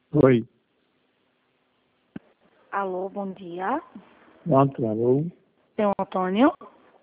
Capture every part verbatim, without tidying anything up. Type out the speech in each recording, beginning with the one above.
Oi. Alô, bom dia. Pronto, alô. Seu Antônio?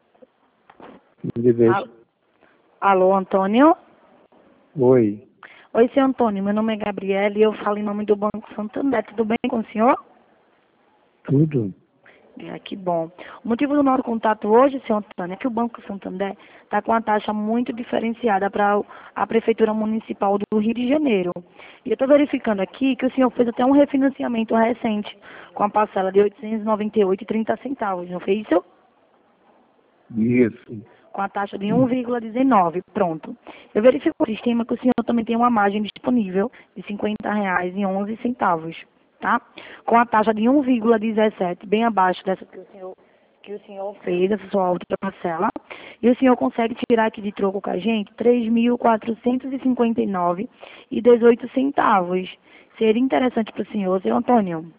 De vez. Al- Alô, Antônio? Oi. Oi, seu Antônio. Meu nome é Gabriela e eu falo em nome do Banco Santander. Tudo bem com o senhor? Tudo? É, que bom. O motivo do nosso contato hoje, seu Antônio, é que o Banco Santander está com uma taxa muito diferenciada para a Prefeitura Municipal do Rio de Janeiro. E eu estou verificando aqui que o senhor fez até um refinanciamento recente, com a parcela de oitocentos e noventa e oito reais e trinta centavos, não foi isso? Isso. Com a taxa de um vírgula dezenove. Pronto. Eu verifico o sistema que o senhor também tem uma margem disponível de cinquenta reais e onze centavos, tá? Com a taxa de um vírgula dezessete, bem abaixo dessa que o senhor que o senhor fez, essa sua outra parcela, e o senhor consegue tirar aqui de troco com a gente três mil quatrocentos e cinquenta e nove reais e dezoito centavos. Seria interessante para o senhor, seu Antônio?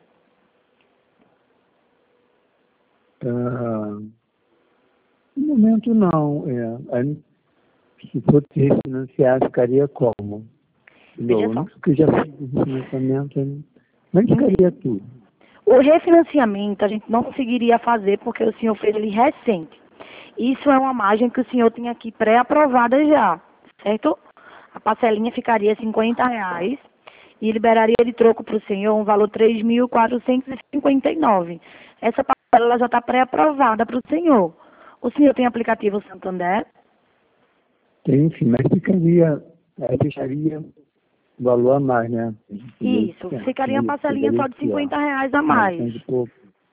Ah, no momento não. É, aí, se fosse refinanciar, ficaria como? Veja Não, só. não, porque já fiz o refinanciamento, não ficaria tudo. O refinanciamento a gente não conseguiria fazer porque o senhor fez ele recente. Isso é uma margem que o senhor tem aqui pré-aprovada já, certo? A parcelinha ficaria cinquenta reais e liberaria de troco para o senhor um valor três mil quatrocentos e cinquenta e nove. Essa parcela ela já está pré-aprovada para o senhor. O senhor tem aplicativo Santander? Tem, sim, mas ficaria, aí deixaria o valor a mais, né? Isso, ficaria uma Isso, parcelinha ficaria só de pior. cinquenta reais a mais. novecentos e pouco.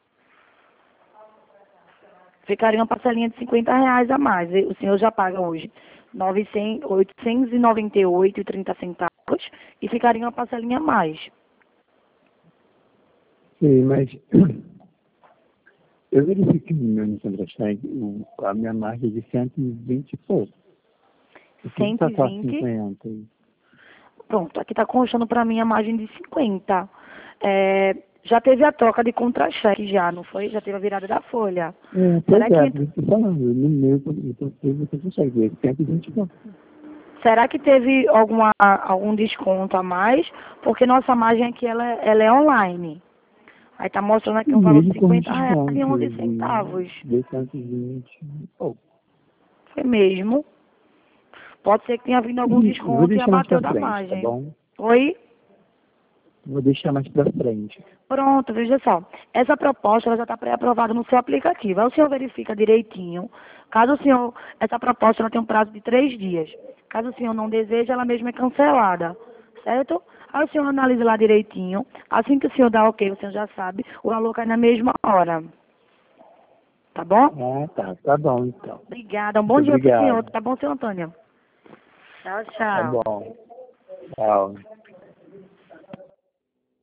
Ficaria uma parcelinha de cinquenta reais a mais. E o senhor já paga hoje novecentos, oitocentos e noventa e oito reais e trinta centavos e ficaria uma parcelinha a mais. Sim, mas eu verifiquei no meu Centro-Cheque a minha margem de cento e vinte e pouco. Por que está cento e só vinte. cinquenta? Pronto, aqui está constando para mim a margem de cinquenta. É, já teve a troca de contra-cheque já, não foi? Já teve a virada da folha. É, pois Será é, que, por isso que eu estou falando, no meu, eu estou Centro-Cheque, cento e vinte e pouco. será que teve alguma, algum desconto a mais? Porque nossa margem aqui ela, ela é online. Aí está mostrando aqui um valor de Mesmo com cinquenta reais desconto e onze de, centavos. de cento e vinte e pouco. Foi mesmo. Pode ser que tenha vindo algum Isso, eu vou desconto e deixar mais abateu para da frente, tá margem. bom? Oi? Vou deixar mais para frente. Pronto, veja só. Essa proposta ela já está pré-aprovada no seu aplicativo. Aí o senhor verifica direitinho. Caso o senhor, essa proposta ela tem um prazo de três dias. Caso o senhor não deseje, ela mesma é cancelada. Certo? Aí o senhor analisa lá direitinho. Assim que o senhor dá ok, o senhor já sabe, o valor cai na mesma hora. Tá bom? Ah, tá, tá bom então. Obrigada. Um bom Muito dia para o senhor. obrigado. Tá bom, senhor Antônio? Tchau, Tá tchau. bom. Tchau.